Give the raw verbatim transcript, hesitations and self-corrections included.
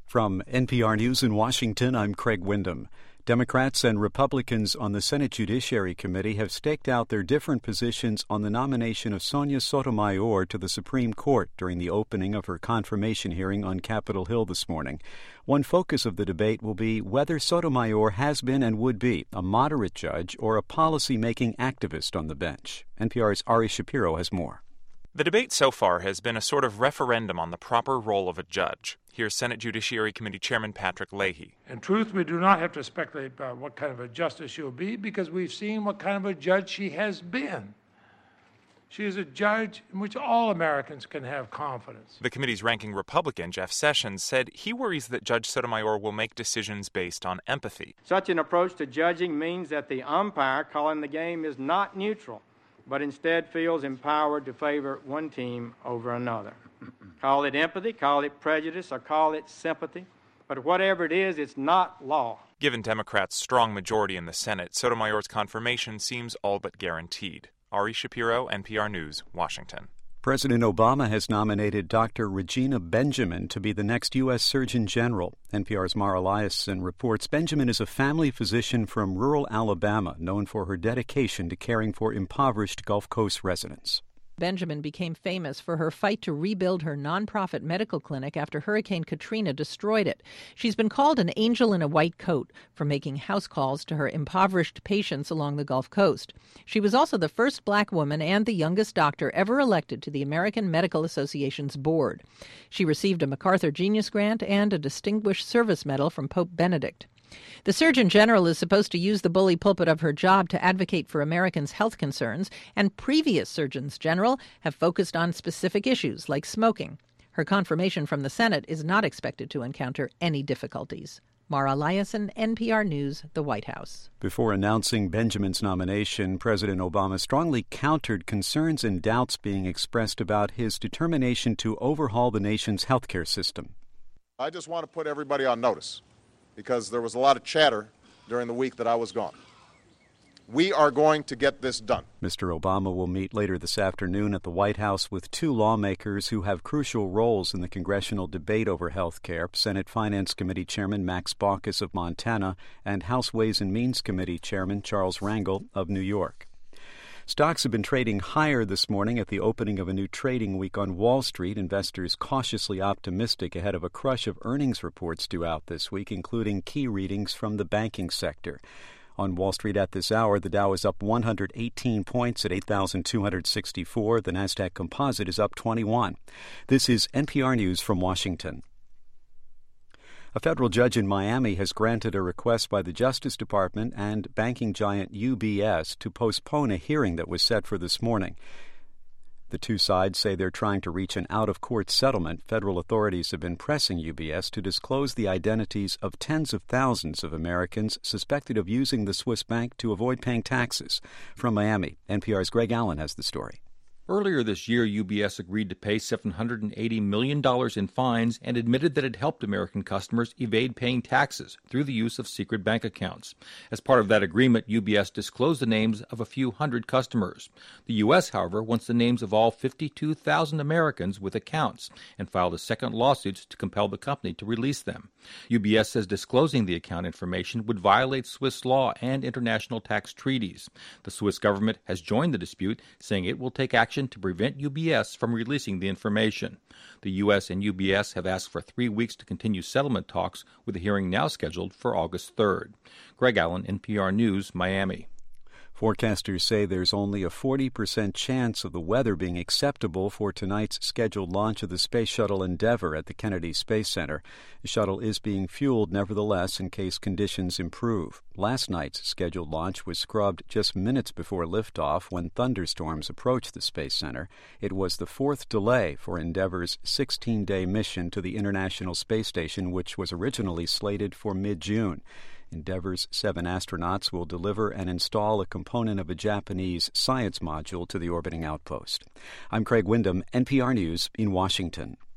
From N P R News in Washington, I'm Craig Windham. Democrats and Republicans on the Senate Judiciary Committee have staked out their different positions on the nomination of Sonia Sotomayor to the Supreme Court during the opening of her confirmation hearing on Capitol Hill this morning. One focus of the debate will be whether Sotomayor has been and would be a moderate judge or a policy-making activist on the bench. N P R's Ari Shapiro has more. The debate so far has been a sort of referendum on the proper role of a judge. Here's Senate Judiciary Committee Chairman Patrick Leahy. In truth, we do not have to speculate about what kind of a justice she will be because we've seen what kind of a judge she has been. She is a judge in which all Americans can have confidence. The committee's ranking Republican, Jeff Sessions, said he worries that Judge Sotomayor will make decisions based on empathy. Such an approach to judging means that the umpire calling the game is not neutral, but instead feels empowered to favor one team over another. Call it empathy, call it prejudice, or call it sympathy, but whatever it is, it's not law. Given Democrats' strong majority in the Senate, Sotomayor's confirmation seems all but guaranteed. Ari Shapiro, N P R News, Washington. President Obama has nominated Doctor Regina Benjamin to be the next U S Surgeon General. N P R's Mara Liasson reports Benjamin is a family physician from rural Alabama, known for her dedication to caring for impoverished Gulf Coast residents. Benjamin became famous for her fight to rebuild her nonprofit medical clinic after Hurricane Katrina destroyed it. She's been called an angel in a white coat for making house calls to her impoverished patients along the Gulf Coast. She was also the first black woman and the youngest doctor ever elected to the American Medical Association's board. She received a MacArthur Genius Grant and a Distinguished Service Medal from Pope Benedict. The Surgeon General is supposed to use the bully pulpit of her job to advocate for Americans' health concerns, and previous Surgeons General have focused on specific issues like smoking. Her confirmation from the Senate is not expected to encounter any difficulties. Mara Liasson, N P R News, the White House. Before announcing Benjamin's nomination, President Obama strongly countered concerns and doubts being expressed about his determination to overhaul the nation's healthcare system. I just want to put everybody on notice, because there was a lot of chatter during the week that I was gone. We are going to get this done. Mister Obama will meet later this afternoon at the White House with two lawmakers who have crucial roles in the congressional debate over health care, Senate Finance Committee Chairman Max Baucus of Montana and House Ways and Means Committee Chairman Charles Rangel of New York. Stocks have been trading higher this morning at the opening of a new trading week on Wall Street. Investors cautiously optimistic ahead of a crush of earnings reports due out this week, including key readings from the banking sector. On Wall Street at this hour, the Dow is up one hundred eighteen points at eight thousand two hundred sixty-four. The Nasdaq Composite is up twenty-one. This is N P R News from Washington. A federal judge in Miami has granted a request by the Justice Department and banking giant U B S to postpone a hearing that was set for this morning. The two sides say they're trying to reach an out-of-court settlement. Federal authorities have been pressing U B S to disclose the identities of tens of thousands of Americans suspected of using the Swiss bank to avoid paying taxes. From Miami, N P R's Greg Allen has the story. Earlier this year, U B S agreed to pay seven hundred eighty million dollars in fines and admitted that it helped American customers evade paying taxes through the use of secret bank accounts. As part of that agreement, U B S disclosed the names of a few hundred customers. The U S, however, wants the names of all fifty-two thousand Americans with accounts and filed a second lawsuit to compel the company to release them. U B S says disclosing the account information would violate Swiss law and international tax treaties. The Swiss government has joined the dispute, saying it will take action to prevent U B S from releasing the information. The U S and U B S have asked for three weeks to continue settlement talks, with a hearing now scheduled for August third. Greg Allen, N P R News, Miami. Forecasters say there's only a forty percent chance of the weather being acceptable for tonight's scheduled launch of the Space Shuttle Endeavour at the Kennedy Space Center. The shuttle is being fueled, nevertheless, in case conditions improve. Last night's scheduled launch was scrubbed just minutes before liftoff when thunderstorms approached the Space Center. It was the fourth delay for Endeavour's sixteen-day mission to the International Space Station, which was originally slated for mid-June. Endeavour's seven astronauts will deliver and install a component of a Japanese science module to the orbiting outpost. I'm Craig Windham, N P R News in Washington.